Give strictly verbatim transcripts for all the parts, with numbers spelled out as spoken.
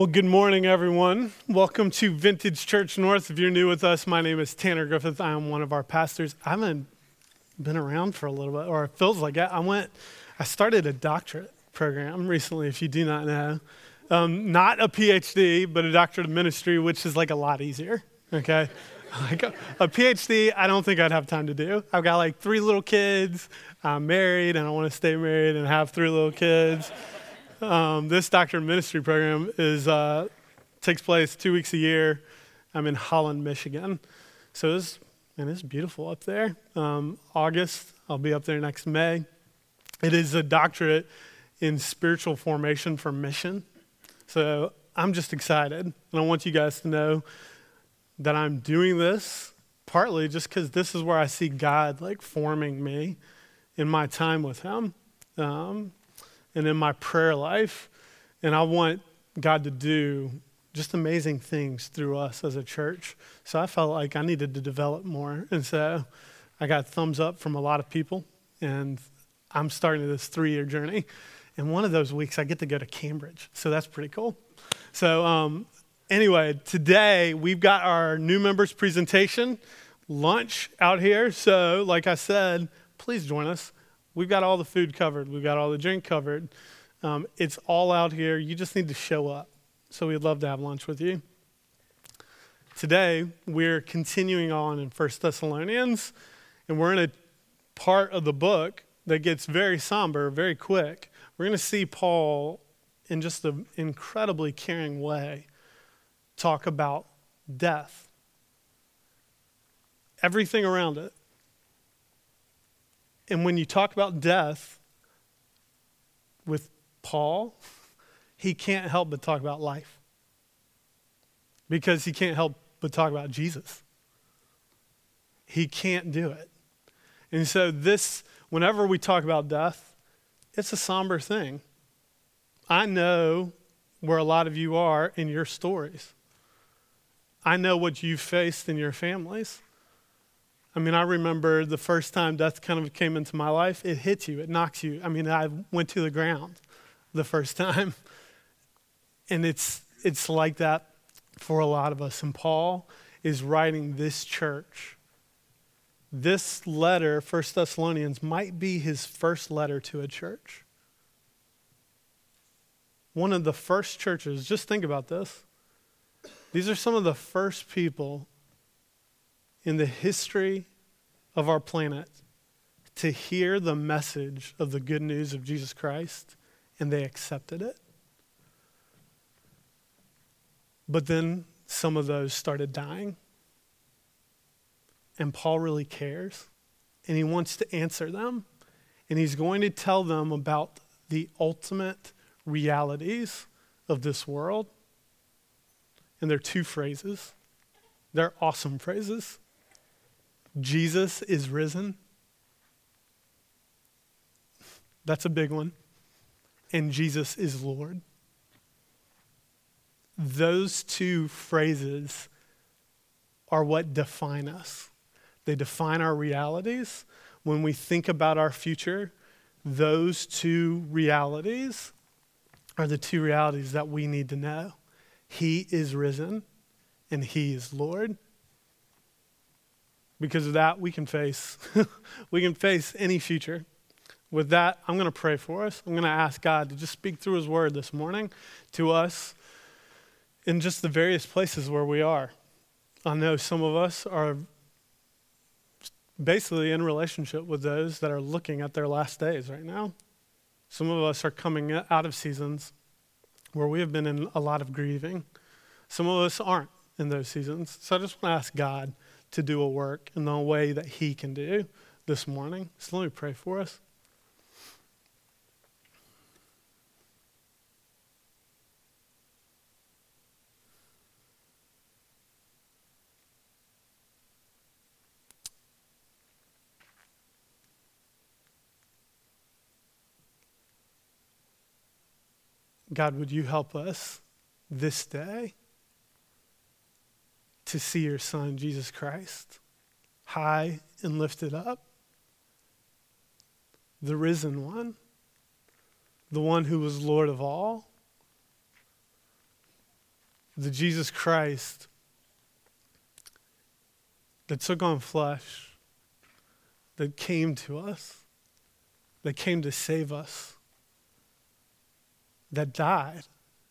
Well, good morning, everyone. Welcome to Vintage Church North. If you're new with us, my name is Tanner Griffith. I am one of our pastors. I haven't been around for a little bit, or it feels like it. I went, I started a doctorate program recently, if you do not know. Um, not a P H D, but a doctorate of ministry, which is like a lot easier, okay? Like a, a P H D, I don't think I'd have time to do. I've got like three little kids. I'm married, and I want to stay married and have three little kids. Um, this doctorate of ministry program is uh, takes place two weeks a year. I'm in Holland, Michigan. So it's, and it's beautiful up there. Um, August, I'll be up there next May. It is a doctorate in spiritual formation for mission. So I'm just excited. And I want you guys to know that I'm doing this partly just because this is where I see God like forming me in my time with him. Um, and in my prayer life, and I want God to do just amazing things through us as a church. So I felt like I needed to develop more, and so I got thumbs up from a lot of people, and I'm starting this three-year journey, and one of those weeks I get to go to Cambridge, so that's pretty cool. So um, anyway, today we've got our new members presentation, lunch out here, so like I said, please join us. We've got all the food covered. We've got all the drink covered. Um, it's all out here. You just need to show up. So we'd love to have lunch with you. Today, we're continuing on in First Thessalonians, and we're in a part of the book that gets very somber, very quick. We're going to see Paul, in just an incredibly caring way, talk about death. Everything around it. And when you talk about death with Paul, he can't help but talk about life. Because he can't help but talk about Jesus. He can't do it. And so this, whenever we talk about death, it's a somber thing. I know where a lot of you are in your stories. I know what you've faced in your families. I mean, I remember the first time death kind of came into my life, it hits you, it knocks you. I mean, I went to the ground the first time. And it's it's like that for a lot of us. And Paul is writing this church. This letter, First Thessalonians, might be his first letter to a church. One of the first churches, just think about this. These are some of the first people in the history of our planet to hear the message of the good news of Jesus Christ, and they accepted it. But then some of those started dying. And Paul really cares, and he wants to answer them, and he's going to tell them about the ultimate realities of this world. And they're two phrases. They're awesome phrases. Jesus is risen. That's a big one. And Jesus is Lord. Those two phrases are what define us. They define our realities. When we think about our future, those two realities are the two realities that we need to know. He is risen and he is Lord. Because of that, we can face we can face any future. With that, I'm going to pray for us. I'm going to ask God to just speak through his word this morning to us in just the various places where we are. I know some of us are basically in relationship with those that are looking at their last days right now. Some of us are coming out of seasons where we have been in a lot of grieving. Some of us aren't in those seasons. So I just want to ask God to do a work in the way that he can do this morning. So let me pray for us. God, would you help us this day to see your Son, Jesus Christ, high and lifted up, the risen one, the one who was Lord of all, the Jesus Christ that took on flesh, that came to us, that came to save us, that died,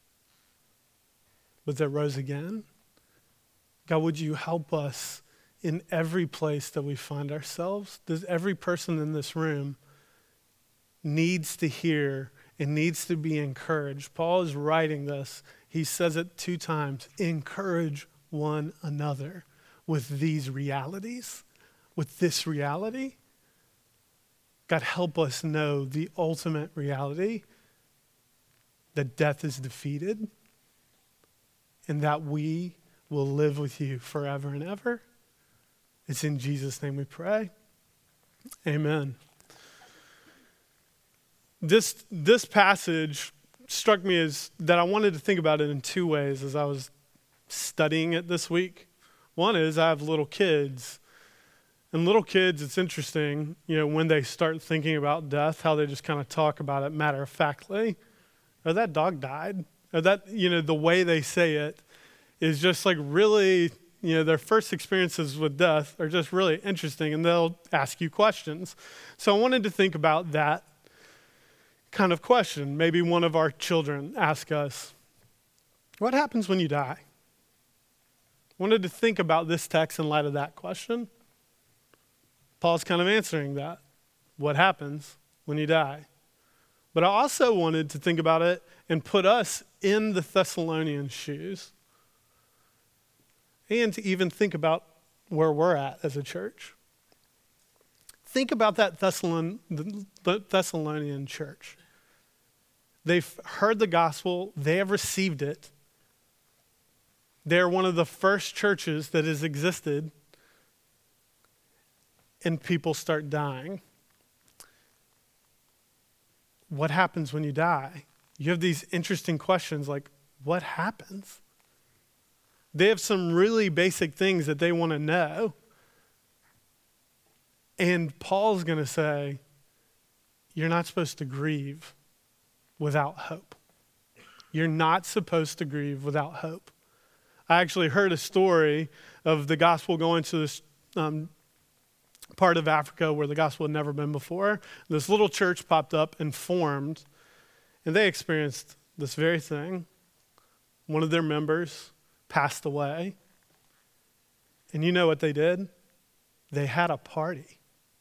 but that rose again. God, would you help us in every place that we find ourselves? Does every person in this room needs to hear and needs to be encouraged. Paul is writing this. He says it two times. Encourage one another with these realities, with this reality. God, help us know the ultimate reality that death is defeated and that we will live with you forever and ever. It's in Jesus' name we pray. Amen. This, this passage struck me as that I wanted to think about it in two ways as I was studying it this week. One is I have little kids. And little kids, it's interesting, you know, when they start thinking about death, how they just kind of talk about it matter-of-factly. Oh, that dog died. Or that, you know, the way they say it is just like really, you know, their first experiences with death are just really interesting, and they'll ask you questions. So I wanted to think about that kind of question. Maybe one of our children ask us, what happens when you die? I wanted to think about this text in light of that question. Paul's kind of answering that. What happens when you die? But I also wanted to think about it and put us in the Thessalonian shoes, and to even think about where we're at as a church. Think about that Thessalon, the Thessalonian church. They've heard the gospel. They have received it. They're one of the first churches that has existed, and people start dying. What happens when you die? You have these interesting questions like, what happens? They have some really basic things that they want to know. And Paul's going to say, you're not supposed to grieve without hope. You're not supposed to grieve without hope. I actually heard a story of the gospel going to this um, part of Africa where the gospel had never been before. This little church popped up and formed, and they experienced this very thing. One of their members passed away, and you know what they did? They had a party.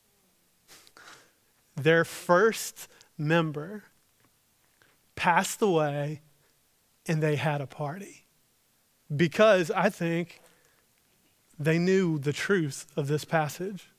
Their first member passed away, and they had a party. Because I think they knew the truth of this passage.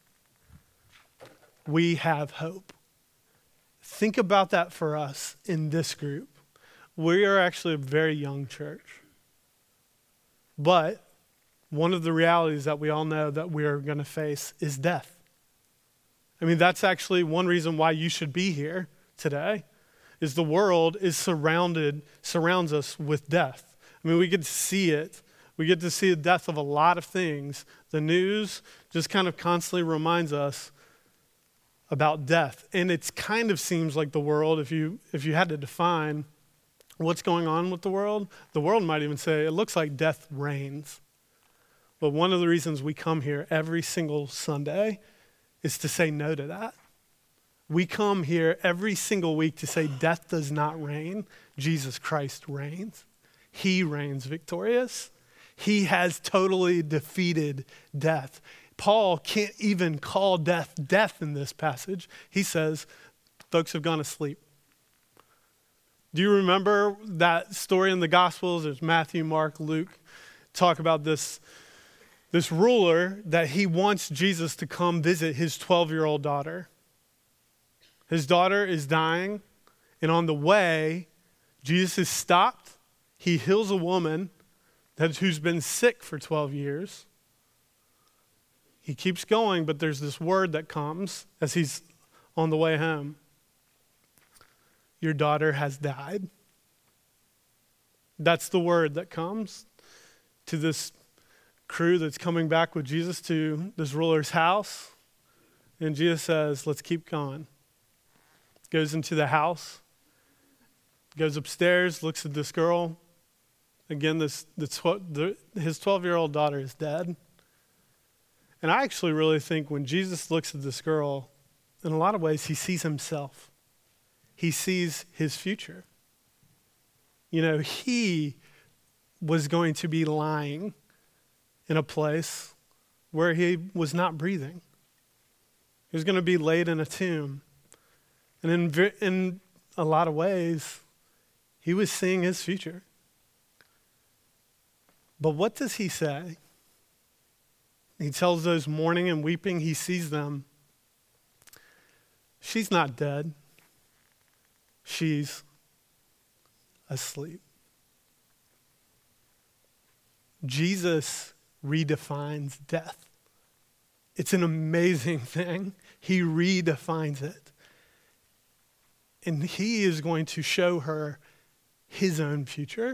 We have hope. Think about that for us in this group. We are actually a very young church. But one of the realities that we all know that we are going to face is death. I mean, that's actually one reason why you should be here today, is the world is surrounded, surrounds us with death. I mean, we get to see it. We get to see the death of a lot of things. The news just kind of constantly reminds us about death. And it kind of seems like the world, if you if you had to define what's going on with the world, the world might even say it looks like death reigns. But one of the reasons we come here every single Sunday is to say no to that. We come here every single week to say death does not reign. Jesus Christ reigns. He reigns victorious. He has totally defeated death. Paul can't even call death death in this passage. He says, folks have gone asleep. Do you remember that story in the Gospels? There's Matthew, Mark, Luke, talk about this, this ruler that he wants Jesus to come visit his twelve-year-old daughter. His daughter is dying, and on the way, Jesus is stopped. He heals a woman that, who's been sick for twelve years. He keeps going, but there's this word that comes as he's on the way home. Your daughter has died. That's the word that comes to this crew that's coming back with Jesus to this ruler's house. And Jesus says, let's keep going. Goes into the house, goes upstairs, looks at this girl, Again, this the, tw- the his twelve-year-old daughter is dead. And I actually really think when Jesus looks at this girl, in a lot of ways, he sees himself. He sees his future. You know, he was going to be lying in a place where he was not breathing. He was going to be laid in a tomb. And in, in a lot of ways, he was seeing his future. But what does he say? He tells those mourning and weeping, he sees them. She's not dead. She's asleep. Jesus redefines death. It's an amazing thing. He redefines it. And he is going to show her his own future.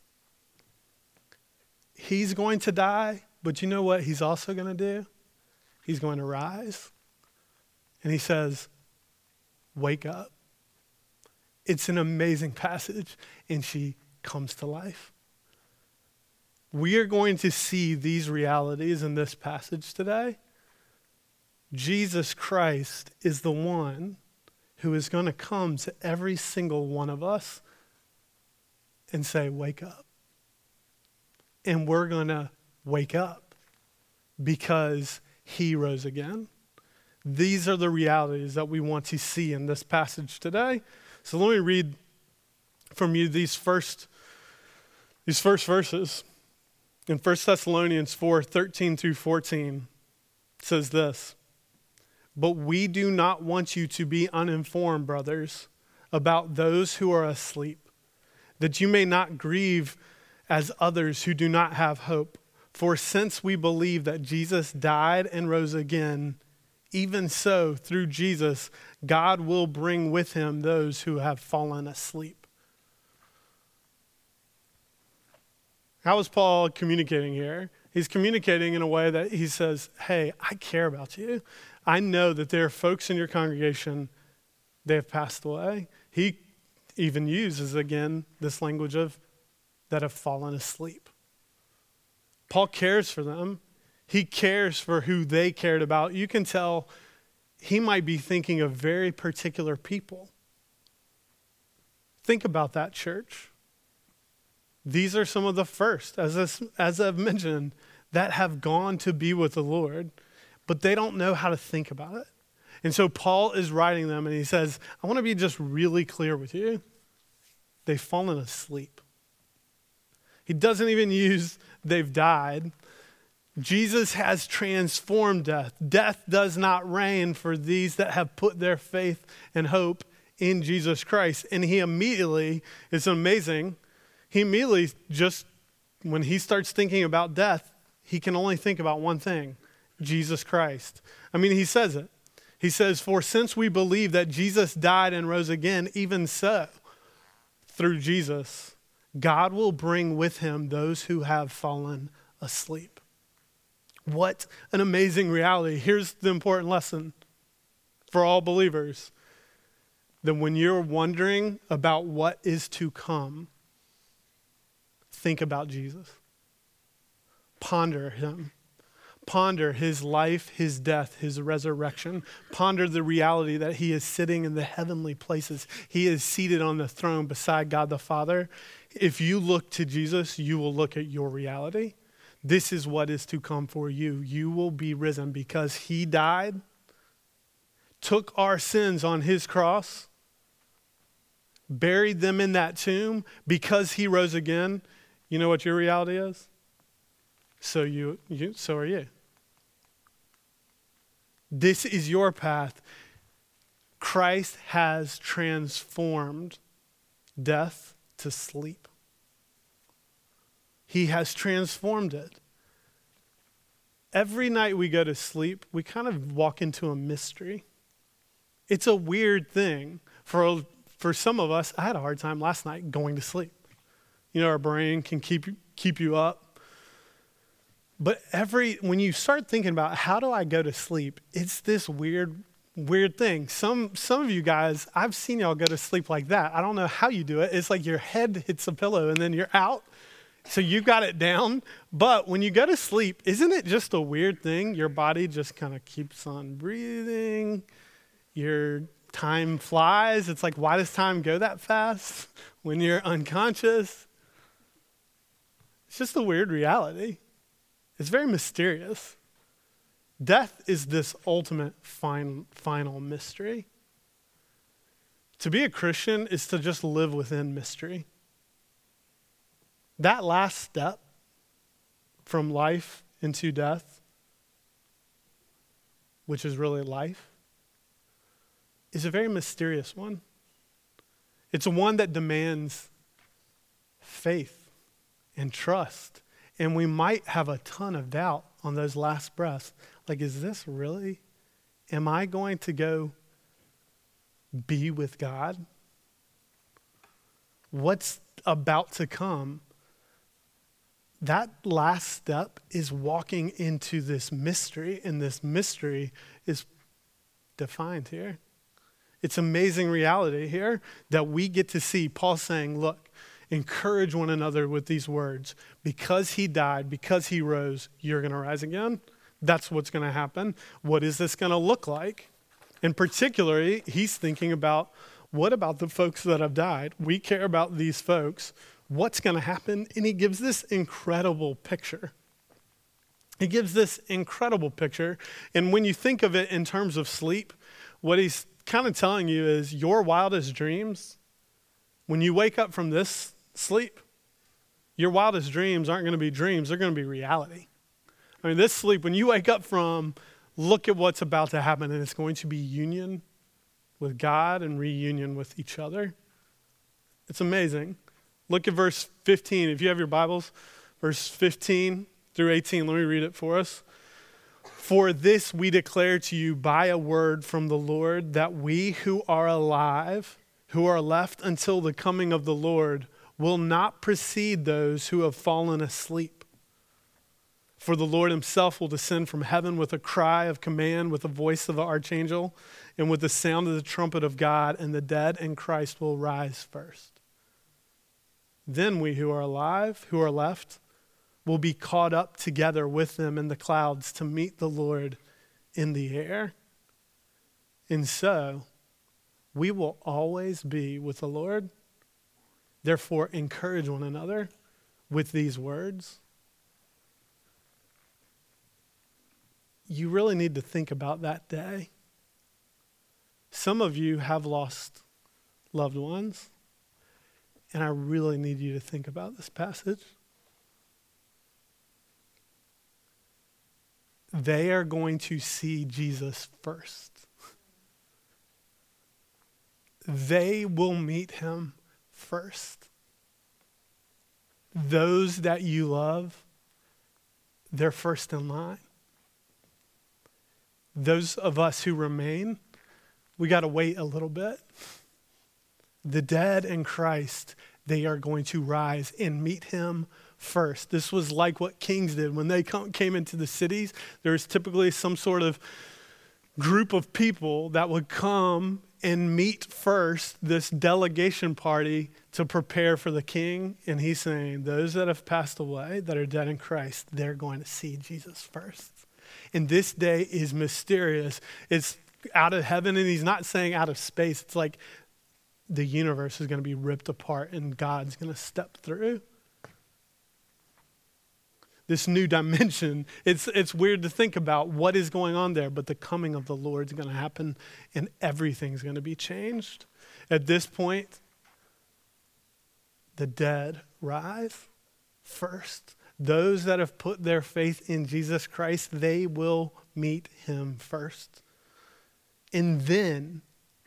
He's going to die, but you know what he's also going to do? He's going to rise. And he says, wake up. It's an amazing passage, and she comes to life. We are going to see these realities in this passage today. Jesus Christ is the one who is going to come to every single one of us and say, wake up. And we're going to wake up because he rose again. These are the realities that we want to see in this passage today. So let me read from you these first, these first verses. In First Thessalonians four, thirteen through fourteen, it says this, "But we do not want you to be uninformed, brothers, about those who are asleep, that you may not grieve as others who do not have hope. For since we believe that Jesus died and rose again, even so, through Jesus, God will bring with him those who have fallen asleep." How is Paul communicating here? He's communicating in a way that he says, hey, I care about you. I know that there are folks in your congregation, they have passed away. He even uses, again, this language of that have fallen asleep. Paul cares for them. He cares for who they cared about. You can tell he might be thinking of very particular people. Think about that, church. These are some of the first, as, this, as I've mentioned, that have gone to be with the Lord, but they don't know how to think about it. And so Paul is writing them, and he says, I want to be just really clear with you. They've fallen asleep. He doesn't even use they've died. Jesus has transformed death. Death does not reign for these that have put their faith and hope in Jesus Christ. And he immediately, it's amazing, he immediately just, when he starts thinking about death, he can only think about one thing, Jesus Christ. I mean, he says it. He says, for since we believe that Jesus died and rose again, even so, through Jesus, God will bring with him those who have fallen asleep. What an amazing reality. Here's the important lesson for all believers. That when you're wondering about what is to come, think about Jesus. Ponder him. Ponder his life, his death, his resurrection. Ponder the reality that he is sitting in the heavenly places. He is seated on the throne beside God the Father. If you look to Jesus, you will look at your reality. This is what is to come for you. You will be risen because he died, took our sins on his cross, buried them in that tomb. Because he rose again, you know what your reality is? So you, you so are you. This is your path. Christ has transformed death to sleep. He has transformed it. Every night we go to sleep, we kind of walk into a mystery. It's a weird thing. For, for some of us, I had a hard time last night going to sleep. You know, our brain can keep, keep you up. But every when you start thinking about how do I go to sleep, it's this weird, weird thing. Some some of you guys, I've seen y'all go to sleep like that. I don't know how you do it. It's like your head hits a pillow and then you're out So you got it down. But when you go to sleep, isn't it just a weird thing? Your body just kind of keeps on breathing. Your time flies. It's like, why does time go that fast when you're unconscious? It's just a weird reality. It's very mysterious. Death is this ultimate fin- final mystery. To be a Christian is to just live within mystery. That last step from life into death, which is really life, is a very mysterious one. It's one that demands faith and trust. And we might have a ton of doubt on those last breaths. Like, is this really? Am I going to go be with God? What's about to come? That last step is walking into this mystery, and this mystery is defined here. It's amazing reality here that we get to see. Paul saying, look, encourage one another with these words. Because he died, because he rose, you're going to rise again. That's what's going to happen. What is this going to look like? And particularly, he's thinking about, what about the folks that have died? We care about these folks. What's going to happen? And he gives this incredible picture. He gives this incredible picture. And when you think of it in terms of sleep, what he's kind of telling you is your wildest dreams, when you wake up from this sleep, your wildest dreams aren't going to be dreams. They're going to be reality. I mean, this sleep, when you wake up from, look at what's about to happen, and it's going to be union with God and reunion with each other. It's amazing. Look at verse fifteen. If you have your Bibles, verse fifteen through eighteen, let me read it for us. For this we declare to you by a word from the Lord, that we who are alive, who are left until the coming of the Lord, will not precede those who have fallen asleep. For the Lord himself will descend from heaven with a cry of command, with the voice of the archangel, and with the sound of the trumpet of God, and the dead in Christ will rise first. Then we who are alive, who are left, will be caught up together with them in the clouds to meet the Lord in the air. And so, we will always be with the Lord. Therefore, encourage one another with these words. You really need to think about that day. Some of you have lost loved ones, and I really need you to think about this passage. They are going to see Jesus first. They will meet him first. Those that you love, they're first in line. Those of us who remain, we got to wait a little bit. The dead in Christ, they are going to rise and meet him first. This was like what kings did. When they come, came into the cities, there was typically some sort of group of people that would come and meet first this delegation party to prepare for the king. And he's saying, those that have passed away, that are dead in Christ, they're going to see Jesus first. And this day is mysterious. It's out of heaven, and he's not saying out of space. It's like the universe is going to be ripped apart and God's going to step through. This new dimension, it's it's weird to think about what is going on there, but the coming of the Lord is going to happen and everything's going to be changed. At this point, the dead rise first. Those that have put their faith in Jesus Christ, they will meet him first. And then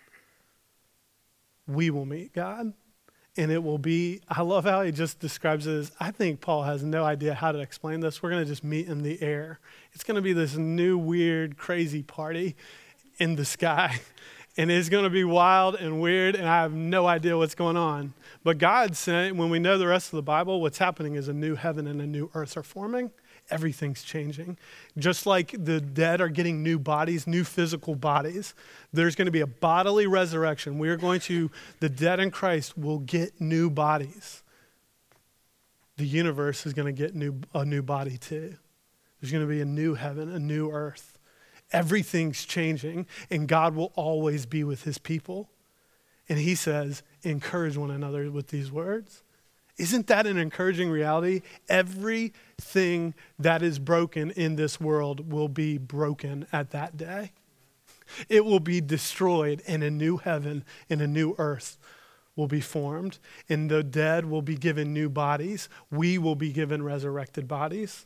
we will meet God. And it will be, I love how he just describes it as, I think Paul has no idea how to explain this. We're going to just meet in the air. It's going to be this new, weird, crazy party in the sky. And it's going to be wild and weird, and I have no idea what's going on. But God said, when we know the rest of the Bible, what's happening is a new heaven and a new earth are forming. Everything's changing. Just like the dead are getting new bodies, new physical bodies, there's going to be a bodily resurrection. We are going to, the dead in Christ will get new bodies. the universe is going to get new, a new body too. There's going to be a new heaven, a new earth. Everything's changing, and God will always be with his people. And he says, encourage one another with these words. Isn't that an encouraging reality? Everything that is broken in this world will be broken at that day. It will be destroyed, and a new heaven and a new earth will be formed. And the dead will be given new bodies. We will be given resurrected bodies.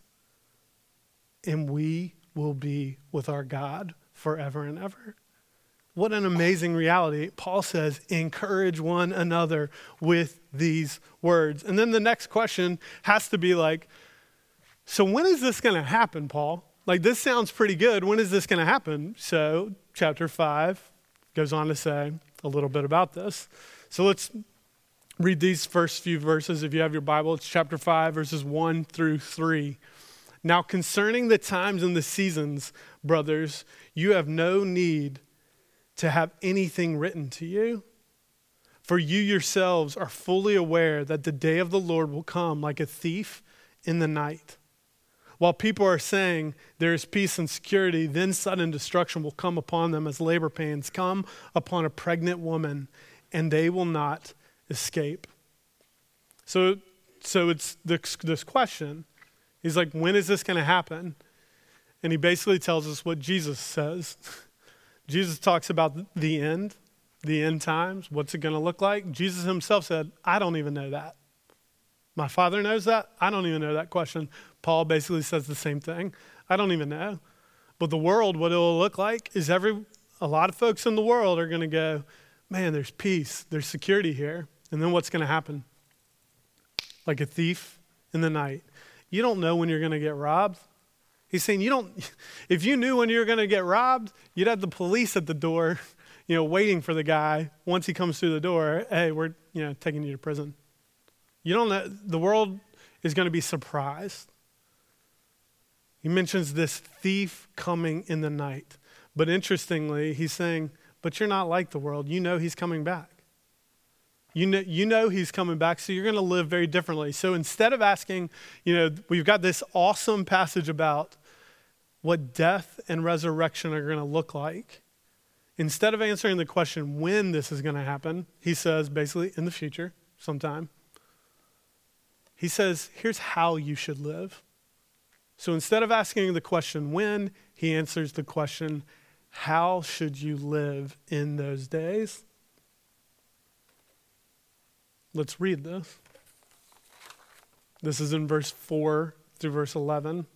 And we will be with our God forever and ever. What an amazing reality. Paul says, encourage one another with these words. And then the next question has to be like, so when is this going to happen, Paul? Like, this sounds pretty good. When is this going to happen? So chapter five goes on to say a little bit about this. So let's read these first few verses. If you have your Bible, it's chapter five, verses one through three. Now concerning the times and the seasons, brothers, you have no need to have anything written to you. For you yourselves are fully aware that the day of the Lord will come like a thief in the night. While people are saying there is peace and security, then sudden destruction will come upon them as labor pains come upon a pregnant woman, and they will not escape. So, so it's this, this question. He's like, when is this going to happen? And he basically tells us what Jesus says. Jesus talks about the end, the end times. What's it going to look like? Jesus himself said, I don't even know that. My Father knows that. I don't even know that question. Paul basically says the same thing. I don't even know. But the world, what it will look like is every, a lot of folks in the world are going to go, man, there's peace, there's security here. And then what's going to happen? Like a thief in the night. You don't know when you're going to get robbed. He's saying you don't, if you knew when you were going to get robbed, you'd have the police at the door, you know, waiting for the guy. Once he comes through the door, hey, we're, you know, taking you to prison. You don't know, the world is going to be surprised. He mentions this thief coming in the night. But interestingly, he's saying, but you're not like the world. You know he's coming back. You know, you know he's coming back, so you're going to live very differently. So instead of asking, you know, we've got this awesome passage about what death and resurrection are going to look like. Instead of answering the question when this is going to happen, he says basically in the future, sometime. He says, here's how you should live. So instead of asking the question when, he answers the question, how should you live in those days? Let's read this. This is in verse four through verse eleven.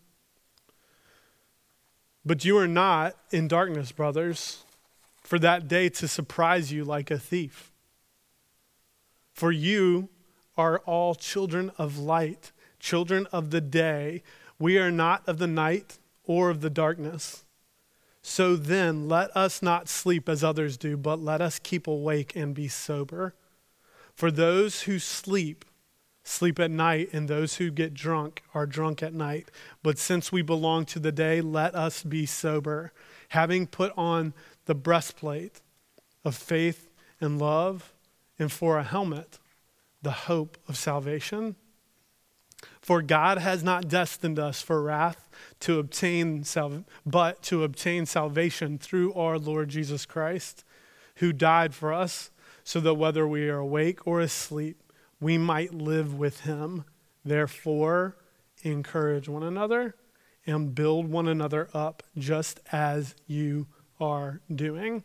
But you are not in darkness, brothers, for that day to surprise you like a thief. For you are all children of light, children of the day. We are not of the night or of the darkness. So then, let us not sleep as others do, but let us keep awake and be sober. For those who sleep, sleep at night, and those who get drunk are drunk at night. But since we belong to the day, let us be sober, having put on the breastplate of faith and love, and for a helmet, the hope of salvation. For God has not destined us for wrath to obtain sal- but to obtain salvation through our Lord Jesus Christ, who died for us, so that whether we are awake or asleep, we might live with him. Therefore, encourage one another and build one another up, just as you are doing.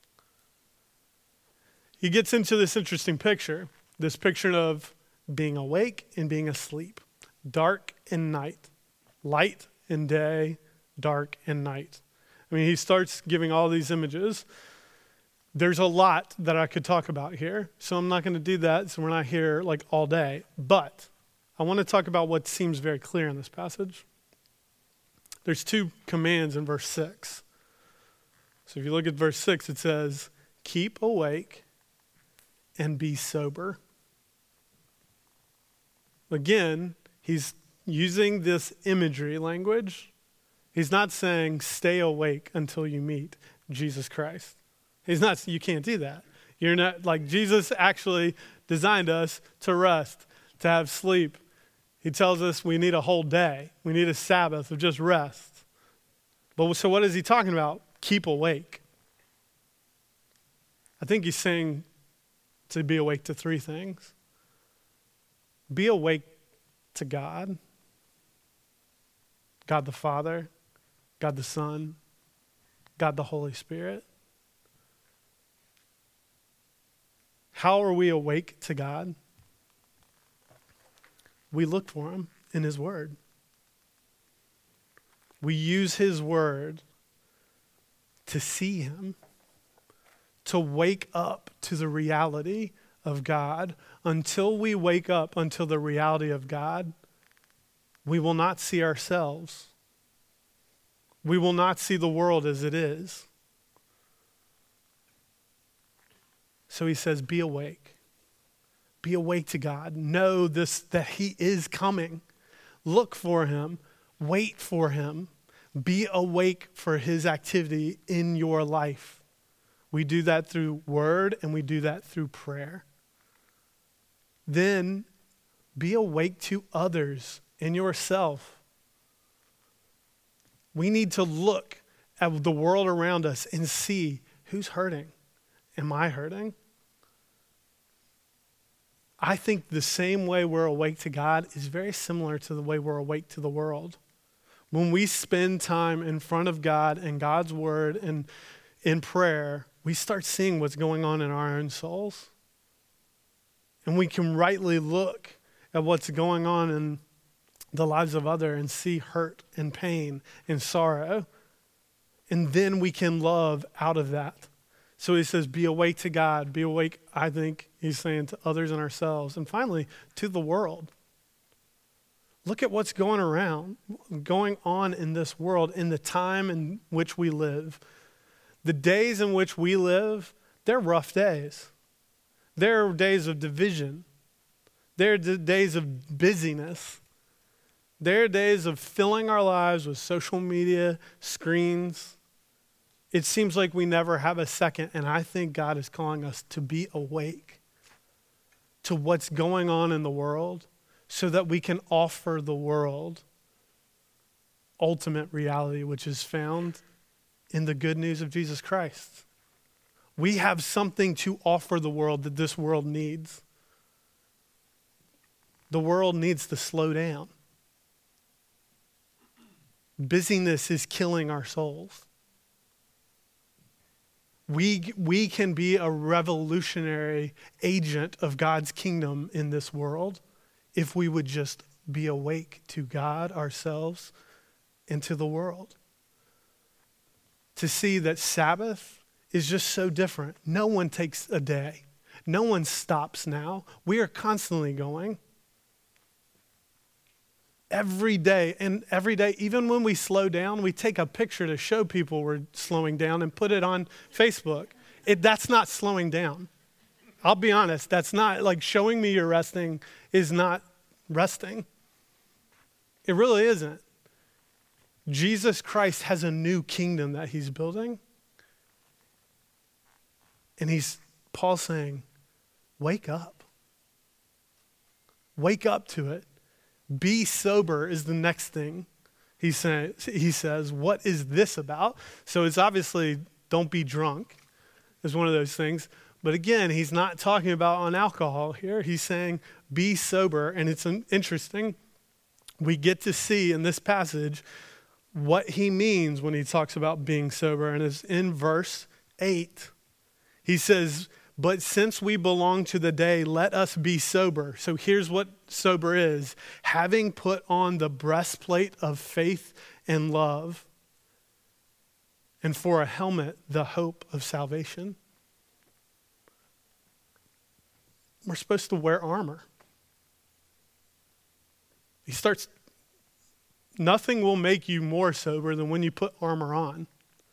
He gets into this interesting picture, this picture of being awake and being asleep, dark and night, light and day, dark and night. I mean, he starts giving all these images. There's a lot that I could talk about here, so I'm not going to do that, so we're not here like all day. But I want to talk about what seems very clear in this passage. There's two commands in verse six. So if you look at verse six, it says, keep awake and be sober. Again, he's using this imagery language. He's not saying stay awake until you meet Jesus Christ. He's not, you can't do that. You're not, like Jesus actually designed us to rest, to have sleep, He tells us we need a whole day. We need a Sabbath of just rest. But so what is he talking about? Keep awake. I think he's saying to be awake to three things. Be awake to God. God the Father, God the Son, God the Holy Spirit. How are we awake to God? We look for him in his word. We use his word to see him, to wake up to the reality of God. Until we wake up until the reality of God, we will not see ourselves. We will not see the world as it is. So he says, be awake. Be awake to God. Know this, that he is coming. Look for him. Wait for him. Be awake for his activity in your life. We do that through word and we do that through prayer. Then be awake to others and yourself. We need to look at the world around us and see who's hurting. Am I hurting? I think the same way we're awake to God is very similar to the way we're awake to the world. When we spend time in front of God and God's word and in prayer, we start seeing what's going on in our own souls. And we can rightly look at what's going on in the lives of others and see hurt and pain and sorrow. And then we can love out of that. So he says, be awake to God. Be awake, I think he's saying, to others and ourselves. And finally, to the world. Look at what's going around, going on in this world, in the time in which we live. The days in which we live, they're rough days. They're days of division. They're d- days of busyness. They're days of filling our lives with social media, screens. It seems like we never have a second, and I think God is calling us to be awake to what's going on in the world so that we can offer the world ultimate reality, which is found in the good news of Jesus Christ. We have something to offer the world that this world needs. The world needs to slow down. Busyness is killing our souls. We, we can be a revolutionary agent of God's kingdom in this world if we would just be awake to God, ourselves, and to the world. To see that Sabbath is just so different. No one takes a day. No one stops now. We are constantly going. Every day, and every day, even when we slow down, we take a picture to show people we're slowing down and put it on Facebook. It, that's not slowing down. I'll be honest, that's not, like showing me you're resting is not resting. It really isn't. Jesus Christ has a new kingdom that he's building. And he's, Paul's saying, wake up. Wake up to it. Be sober is the next thing he, say, he says. What is this about? So it's obviously don't be drunk is one of those things. But again, he's not talking about on alcohol here. He's saying be sober. And it's an, interesting. We get to see in this passage what he means when he talks about being sober. And it's in verse eight. He says, but since we belong to the day, let us be sober. So here's what sober is. Having put on the breastplate of faith and love, and for a helmet, the hope of salvation. We're supposed to wear armor. He starts, nothing will make you more sober than when you put armor on.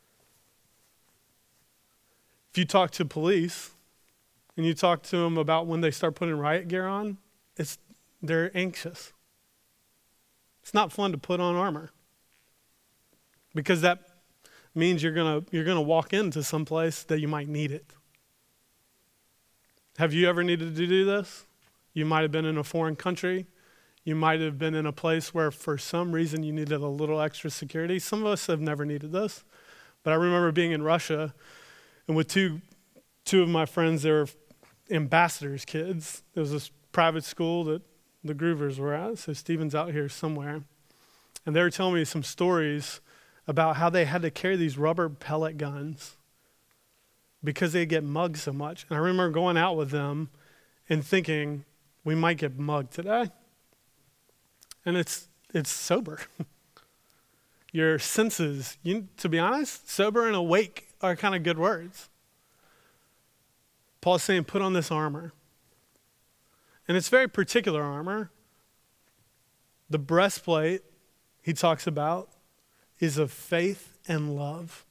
If you talk to police, and you talk to them about when they start putting riot gear on, it's they're anxious. It's not fun to put on armor because that means you're gonna you're gonna walk into some place that you might need it. Have you ever needed to do this? You might have been in a foreign country. You might have been in a place where for some reason you needed a little extra security. Some of us have never needed this. But I remember being in Russia and with two two of my friends, they were ambassadors' kids. There was this private school that the Groovers were at. So Stephen's out here somewhere. And they were telling me some stories about how they had to carry these rubber pellet guns because they get mugged so much. And I remember going out with them and thinking, we might get mugged today. And it's it's sober. Your senses, you, to be honest, sober and awake are kind of good words. Paul's saying, put on this armor. And it's very particular armor. The breastplate he talks about is of faith and love.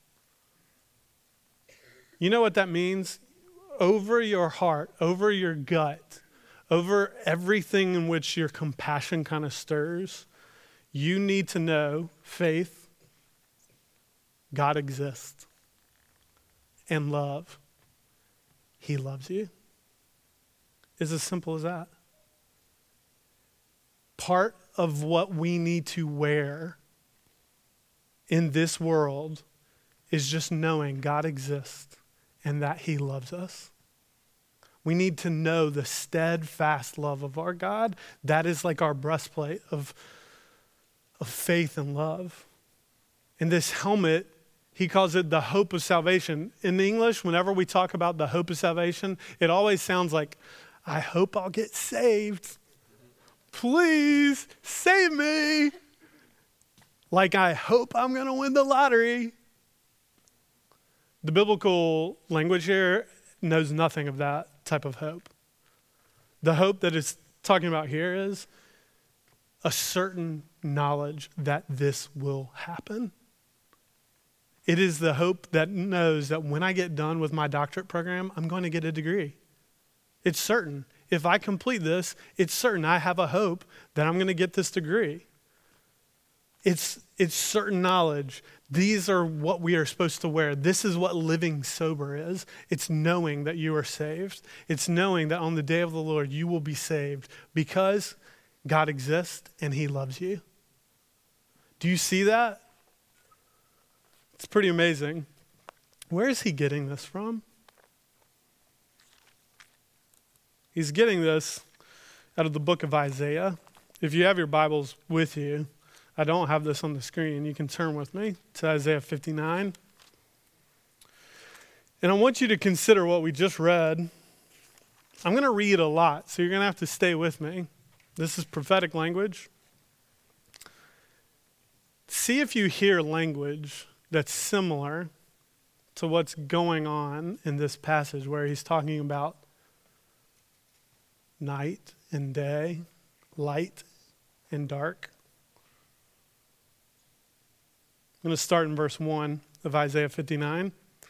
You know what that means? Over your heart, over your gut, over everything in which your compassion kind of stirs, you need to know faith, God exists, and love, he loves you. It's as simple as that. Part of what we need to wear in this world is just knowing God exists and that he loves us. We need to know the steadfast love of our God. That is like our breastplate of, of faith and love. And this helmet, he calls it the hope of salvation. In English, whenever we talk about the hope of salvation, it always sounds like, I hope I'll get saved. Please save me. Like I hope I'm going to win the lottery. The biblical language here knows nothing of that type of hope. The hope that it's talking about here is a certain knowledge that this will happen. It is the hope that knows that when I get done with my doctorate program, I'm going to get a degree. It's certain. If I complete this, it's certain I have a hope that I'm going to get this degree. It's, it's certain knowledge. These are what we are supposed to wear. This is what living sober is. It's knowing that you are saved. It's knowing that on the day of the Lord, you will be saved because God exists and he loves you. Do you see that? It's pretty amazing. Where is he getting this from? He's getting this out of the book of Isaiah. If you have your Bibles with you, I don't have this on the screen. You can turn with me to Isaiah fifty-nine. And I want you to consider what we just read. I'm going to read a lot, so you're going to have to stay with me. This is prophetic language. See if you hear language that's similar to what's going on in this passage where he's talking about night and day, light and dark. I'm going to start in verse one of Isaiah fifty-nine.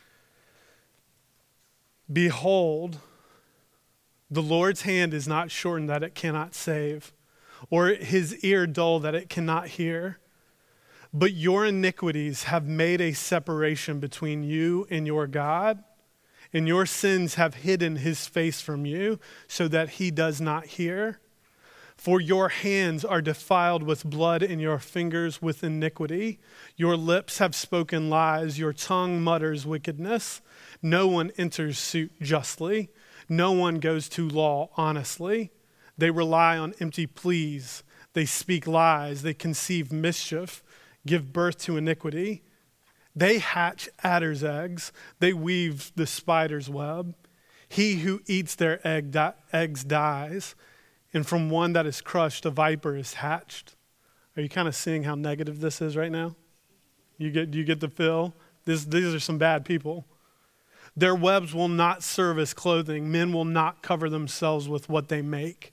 Behold, the Lord's hand is not shortened that it cannot save, or his ear dull that it cannot hear. But your iniquities have made a separation between you and your God, and your sins have hidden his face from you so that he does not hear. For your hands are defiled with blood and your fingers with iniquity. Your lips have spoken lies. Your tongue mutters wickedness. No one enters suit justly. No one goes to law honestly. They rely on empty pleas. They speak lies. They conceive mischief, give birth to iniquity. They hatch adder's eggs. They weave the spider's web. He who eats their egg di- eggs dies. And from one that is crushed, a viper is hatched. Are you kind of seeing how negative this is right now? You get, do you get the feel? This, these are some bad people. Their webs will not serve as clothing. Men will not cover themselves with what they make.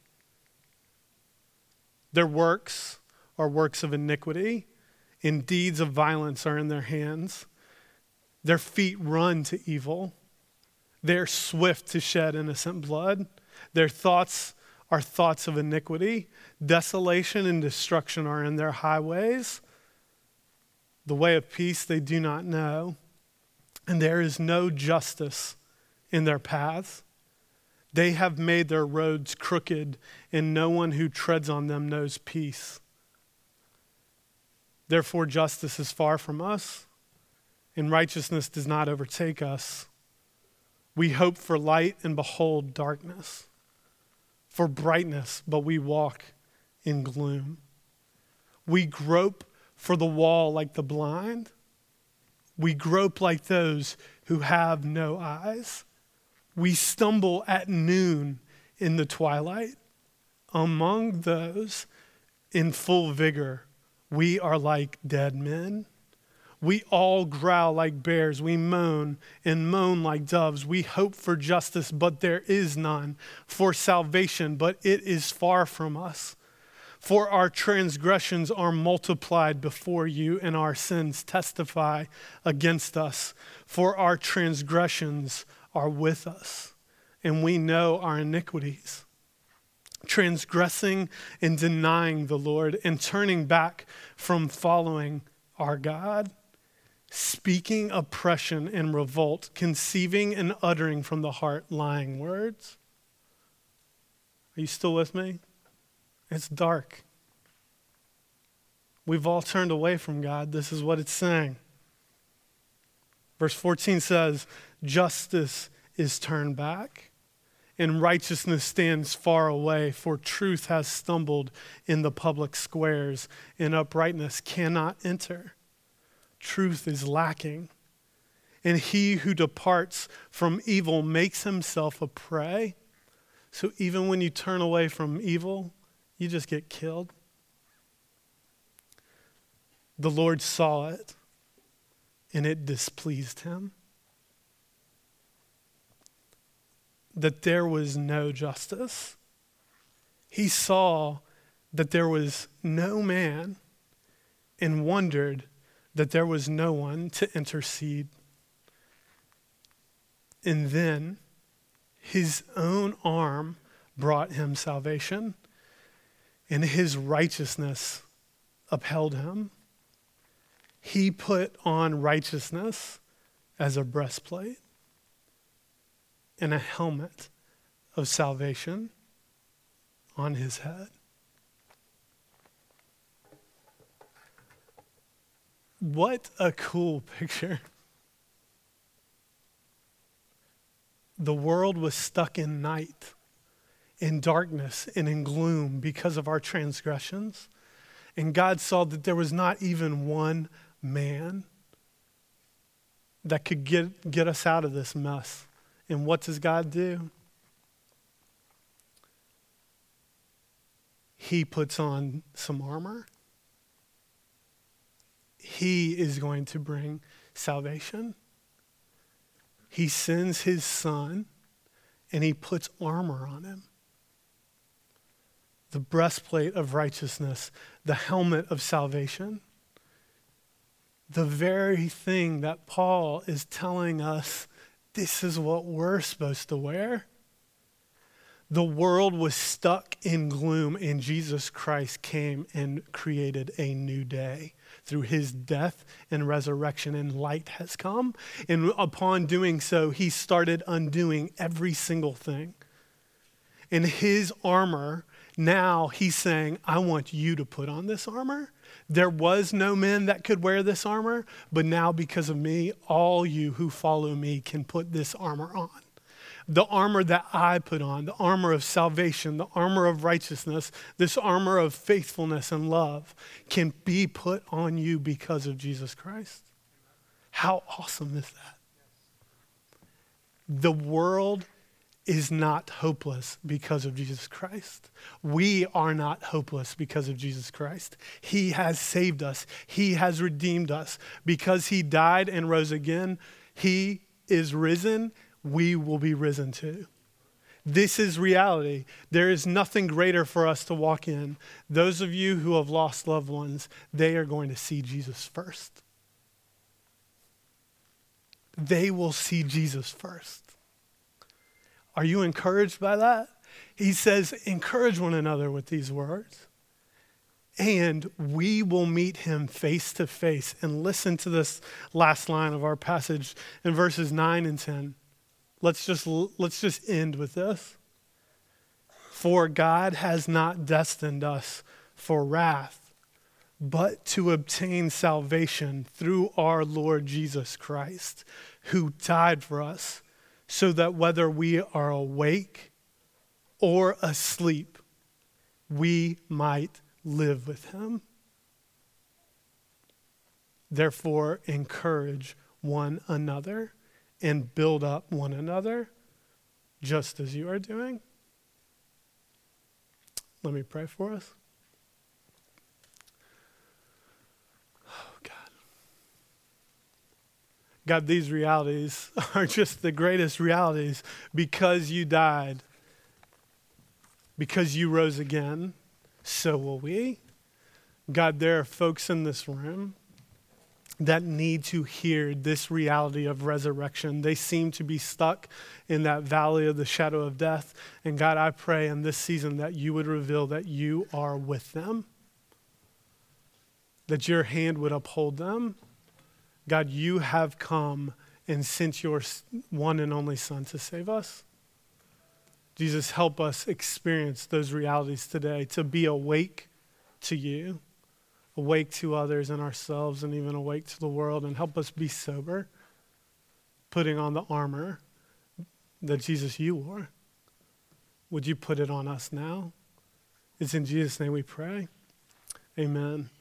Their works are works of iniquity, and deeds of violence are in their hands. Their feet run to evil. They're swift to shed innocent blood. Their thoughts are thoughts of iniquity. Desolation and destruction are in their highways. The way of peace they do not know. And there is no justice in their paths. They have made their roads crooked, and no one who treads on them knows peace. Therefore, justice is far from us, and righteousness does not overtake us. We hope for light and behold darkness, for brightness, but we walk in gloom. We grope for the wall like the blind. We grope like those who have no eyes. We stumble at noon in the twilight. Among those in full vigor, we are like dead men. We all growl like bears. We moan and moan like doves. We hope for justice, but there is none. For salvation, but it is far from us. For our transgressions are multiplied before you, and our sins testify against us. For our transgressions are with us, and we know our iniquities. Transgressing and denying the Lord, and turning back from following our God. Speaking oppression and revolt, conceiving and uttering from the heart lying words. Are you still with me? It's dark. We've all turned away from God. This is what it's saying. Verse fourteen says, justice is turned back, and righteousness stands far away, for truth has stumbled in the public squares, and uprightness cannot enter. Truth is lacking, and he who departs from evil makes himself a prey. So even when you turn away from evil, you just get killed. The Lord saw it, and it displeased him that there was no justice. He saw that there was no man and wondered that there was no one to intercede. And then his own arm brought him salvation, and his righteousness upheld him. He put on righteousness as a breastplate and a helmet of salvation on his head. What a cool picture. The world was stuck in night, in darkness, and in gloom because of our transgressions. And God saw that there was not even one man that could get, get us out of this mess. And what does God do? He puts on some armor. He is going to bring salvation. He sends his son, and he puts armor on him. The breastplate of righteousness, the helmet of salvation. The very thing that Paul is telling us, this is what we're supposed to wear. The world was stuck in gloom, and Jesus Christ came and created a new day. Through his death and resurrection, and light has come. And upon doing so, he started undoing every single thing. In his armor, now he's saying, I want you to put on this armor. There was no man that could wear this armor, but now because of me, all you who follow me can put this armor on. The armor that I put on, the armor of salvation, the armor of righteousness, this armor of faithfulness and love can be put on you because of Jesus Christ. How awesome is that? The world is not hopeless because of Jesus Christ. We are not hopeless because of Jesus Christ. He has saved us. He has redeemed us. Because he died and rose again, he is risen. We will be risen too. This is reality. There is nothing greater for us to walk in. Those of you who have lost loved ones, they are going to see Jesus first. They will see Jesus first. Are you encouraged by that? He says, encourage one another with these words. And we will meet him face to face. And listen to this last line of our passage in verses nine and ten. Let's just let's just end with this. For God has not destined us for wrath, but to obtain salvation through our Lord Jesus Christ, who died for us, so that whether we are awake or asleep, we might live with him. Therefore, encourage one another and build up one another, just as you are doing. Let me pray for us. Oh, God. God, these realities are just the greatest realities because you died, because you rose again, so will we. God, there are folks in this room that need to hear this reality of resurrection. They seem to be stuck in that valley of the shadow of death. And God, I pray in this season that you would reveal that you are with them, that your hand would uphold them. God, you have come and sent your one and only Son to save us. Jesus, help us experience those realities today, to be awake to you, awake to others and ourselves, and even awake to the world, and help us be sober, putting on the armor that Jesus, you wore. Would you put it on us now? It's in Jesus' name we pray. Amen.